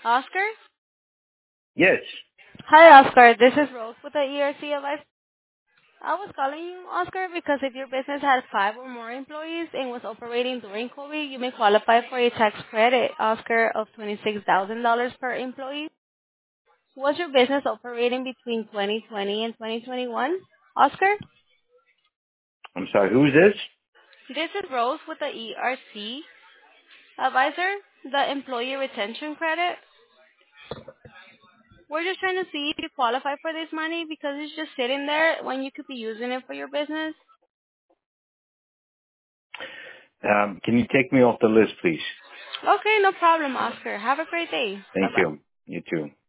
Oscar? Yes. Hi, Oscar. This is Rose with the ERC Advice. I was calling you, Oscar, because if your business had 5 or more employees and was operating during COVID, you may qualify for a tax credit, Oscar, of $26,000 per employee. Was your business operating between 2020 and 2021, Oscar? I'm sorry, who's this? This is Rose with the ERC Advisor, the Employee Retention Credit. We're just trying to see if you qualify for this money because it's just sitting there when you could be using it for your business. Can you take me off the list, please? Okay, no problem, Oscar. Have a great day. Thank Bye-bye. you. You too.